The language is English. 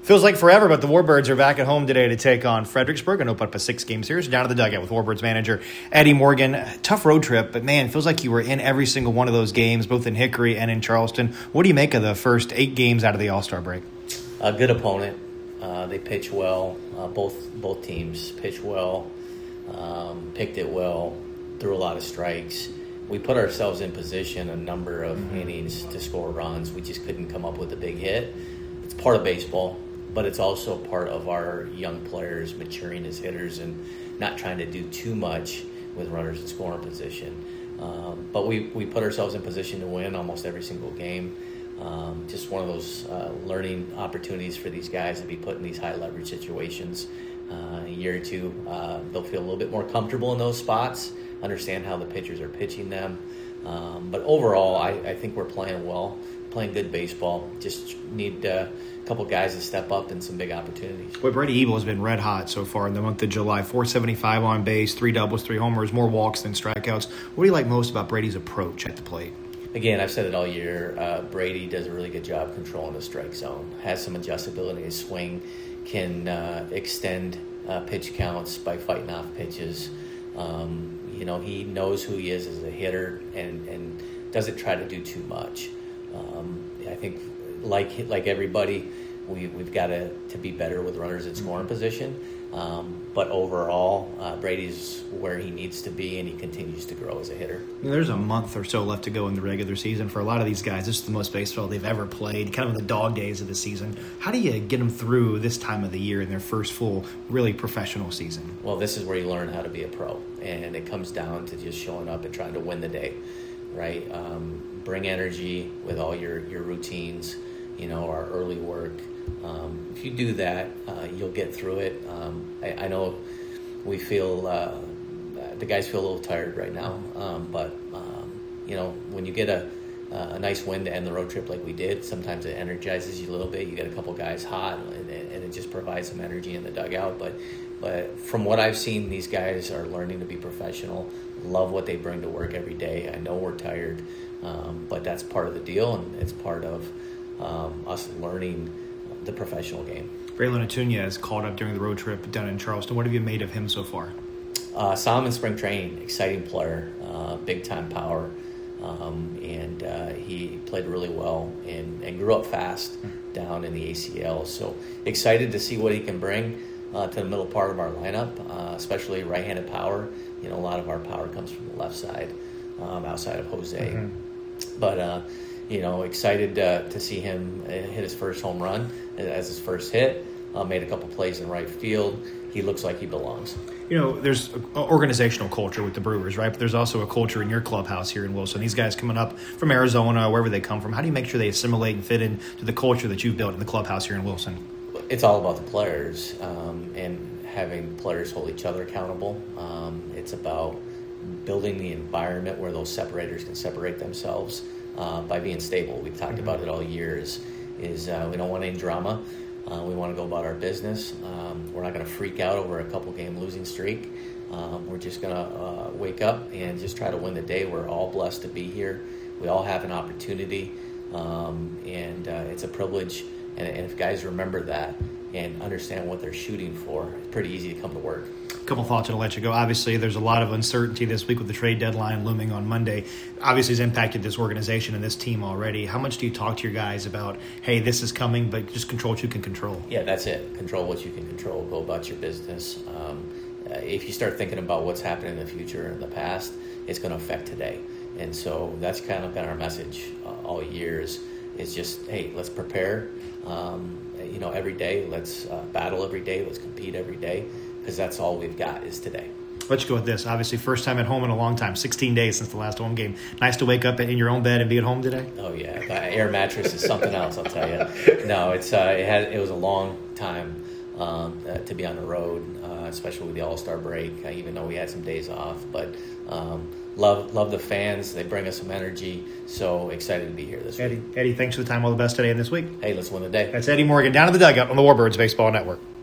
Feels like forever, but the Warbirds are back at home today to take on Fredericksburg and open up a 6-game series. Down to the dugout with Warbirds manager Eddie Morgan. Tough road trip, but man, feels like you were in every single one of those games, both in Hickory and in Charleston. What do you make of the first 8 games out of the All-Star break? A good opponent. They pitch well. Both teams pitch well, picked it well, threw a lot of strikes. We put ourselves in position a number of innings to score runs. We just couldn't come up with a big hit. It's part of baseball, but it's also part of our young players maturing as hitters and not trying to do too much with runners in scoring position. But we put ourselves in position to win almost every single game. Just one of those learning opportunities for these guys to be put in these high leverage situations. A year or two, they'll feel a little bit more comfortable in those spots, understand how the pitchers are pitching them. But overall, I think we're playing well, playing good baseball. Just need a couple guys to step up in some big opportunities. Boy, Brady Ebel has been red hot so far in the month of July. 475 on base, 3 doubles, 3 homers, more walks than strikeouts. What do you like most about Brady's approach at the plate? Again, I've said it all year. Brady does a really good job controlling the strike zone. Has some adjustability in his swing. Can extend pitch counts by fighting off pitches. He knows who he is as a hitter and doesn't try to do too much. I think, like everybody, we've got to be better with runners in scoring position. But overall, Brady's where he needs to be, and he continues to grow as a hitter. There's a month or so left to go in the regular season. For a lot of these guys, this is the most baseball they've ever played, kind of in the dog days of the season. How do you get them through this time of the year in their first full, really professional season? Well, this is where you learn how to be a pro, and it comes down to just showing up and trying to win the day, right? Bring energy with all your routines, our early work. If you do that, you'll get through it. I know we feel the guys feel a little tired right now, but when you get a nice win to end the road trip like we did, sometimes it energizes you a little bit. You get a couple guys hot, and it just provides some energy in the dugout. But from what I've seen, these guys are learning to be professional. Love what they bring to work every day. I know we're tired, but that's part of the deal, and it's part of us learning the professional game. Braylon Acuña is called up during the road trip down in Charleston. What have you made of him so far? Saw him in spring training. Exciting player, big-time power, and he played really well and grew up fast down in the ACL. So excited to see what he can bring to the middle part of our lineup, especially right-handed power. A lot of our power comes from the left side, outside of Jose. But excited to see him hit his first home run as his first hit. Made a couple plays in right field. He looks like he belongs. There's organizational culture with the Brewers, right? But there's also a culture in your clubhouse here in Wilson. These guys coming up from Arizona, wherever they come from, how do you make sure they assimilate and fit into the culture that you've built in the clubhouse here in Wilson? It's all about the players and having players hold each other accountable. It's about building the environment where those separators can separate themselves by being stable. We've talked about it all year. Is we don't want any drama. We want to go about our business. We're not going to freak out over a couple-game losing streak. We're just going to wake up and just try to win the day. We're all blessed to be here. We all have an opportunity, and it's a privilege. And if guys remember that and understand what they're shooting for, it's pretty easy to come to work. A couple thoughts, and I'll let you go. Obviously, there's a lot of uncertainty this week with the trade deadline looming on Monday. Obviously, it's impacted this organization and this team already. How much do you talk to your guys about, hey, this is coming, but just control what you can control? Yeah, that's it. Control what you can control. Go about your business. If you start thinking about what's happening in the future and the past, it's going to affect today. And so that's kind of been our message all year is just, hey, let's prepare. Every day. Let's battle every day. Let's compete every day, because that's all we've got is today. Let's go with this. Obviously, first time at home in a long time, 16 days since the last home game. Nice to wake up in your own bed and be at home today? Oh, yeah. That air mattress is something else, I'll tell you. No, it was a long time to be on the road, especially with the All-Star break, even though we had some days off. But love the fans. They bring us some energy. So excited to be here this week. Eddie, thanks for the time. All the best today and this week. Hey, let's win the day. That's Eddie Morgan down in the dugout on the Warbirds Baseball Network.